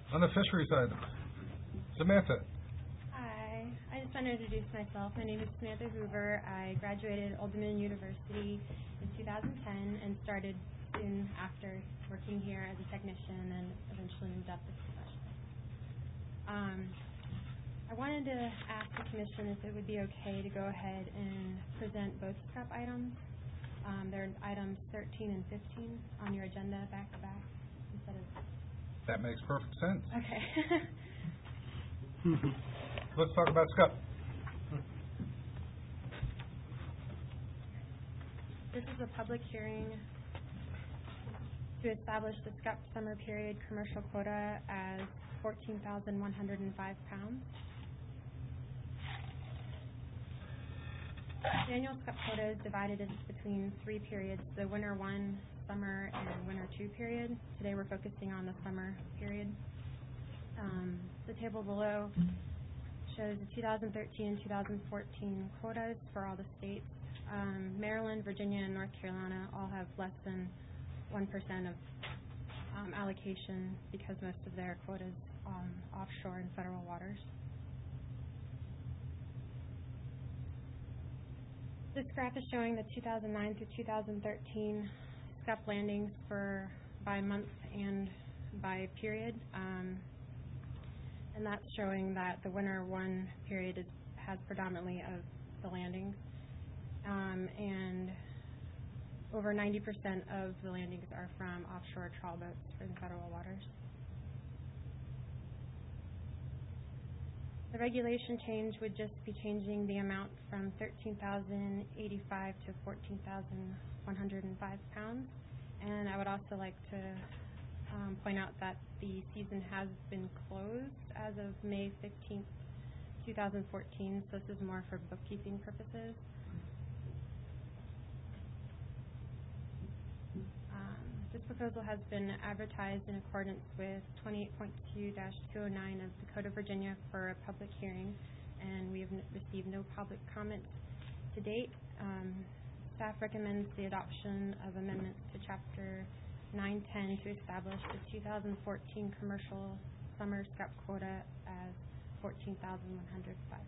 On the fisheries items, Samantha. Hi, I just want to introduce myself. My name is Samantha Hoover. I graduated Old Dominion University in 2010 and started soon after working here as a technician and eventually moved up as a professional. I wanted to ask the Commission if it would be okay to go ahead and present both SCUP items. They're items 13 and 15 on your agenda back to back instead of... That makes perfect sense. Okay. Let's talk about SCUP. This is a public hearing to establish the SCUP summer period commercial quota as 14,105 pounds. The annual SCUP quota is divided between three periods, the winter 1, summer, and winter 2 period. Today we're focusing on the summer period. The table below shows the 2013 and 2014 quotas for all the states. Maryland, Virginia, and North Carolina all have less than 1% of allocation because most of their quotas offshore and federal waters. This graph is showing the 2009 through 2013 SCUP landings by month and by period, and that's showing that the winter 1 period has predominantly of the landings, and over 90% of the landings are from offshore trawl boats in federal waters. The regulation change would just be changing the amount from 13,085 to 14,105 pounds. And I would also like to point out that the season has been closed as of May 15th, 2014, so this is more for bookkeeping purposes. This proposal has been advertised in accordance with 28.2-209 of the Code of Virginia for a public hearing, and we have received no public comments to date. Staff recommends the adoption of amendments to Chapter 910 to establish the 2014 commercial summer SCUP quota as 14,105.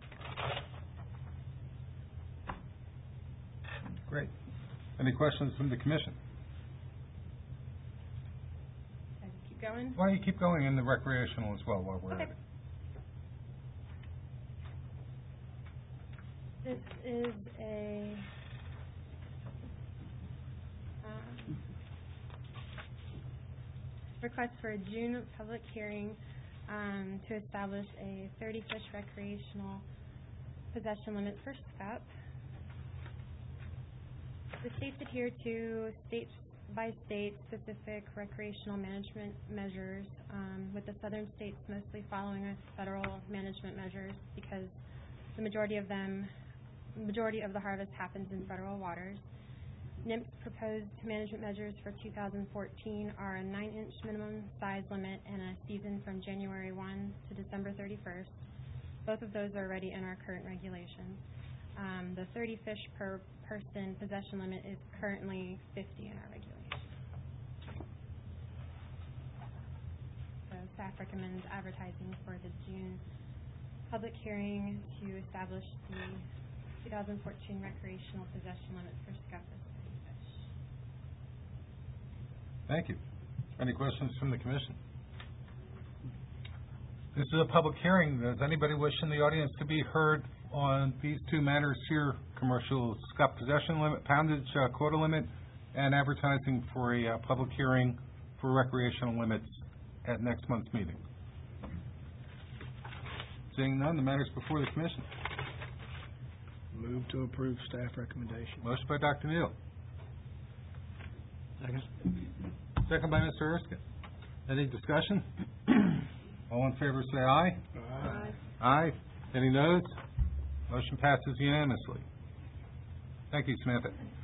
Great. Any questions from the Commission? Going? Why don't you keep going in the recreational as well while we're at it? This is a request for a June public hearing to establish a 30-fish recreational possession limit for SCUP. The states adhere to by-state specific recreational management measures, with the southern states mostly following federal management measures because the majority of the harvest happens in federal waters. NMF's proposed management measures for 2014 are a 9-inch minimum size limit and a season from January 1 to December 31st. Both of those are already in our current regulations. The 30 fish per person possession limit is currently 50 in our regulations. So staff recommends advertising for the June public hearing to establish the 2014 recreational possession limit for SCUP as 30 fish. Thank you. Any questions from the Commission? This is a public hearing. Does anybody wish in the audience to be heard on these two matters here, commercial SCUP possession limit, poundage quota limit, and advertising for a public hearing for recreational limits at next month's meeting? Seeing none, the matter is before the Commission. Move to approve staff recommendation. Motion by Dr. Neal. Second. Second by Mr. Erskine. Any discussion? All in favor say aye. Aye. Aye. Any noes? Motion passes unanimously. Thank you, Samantha.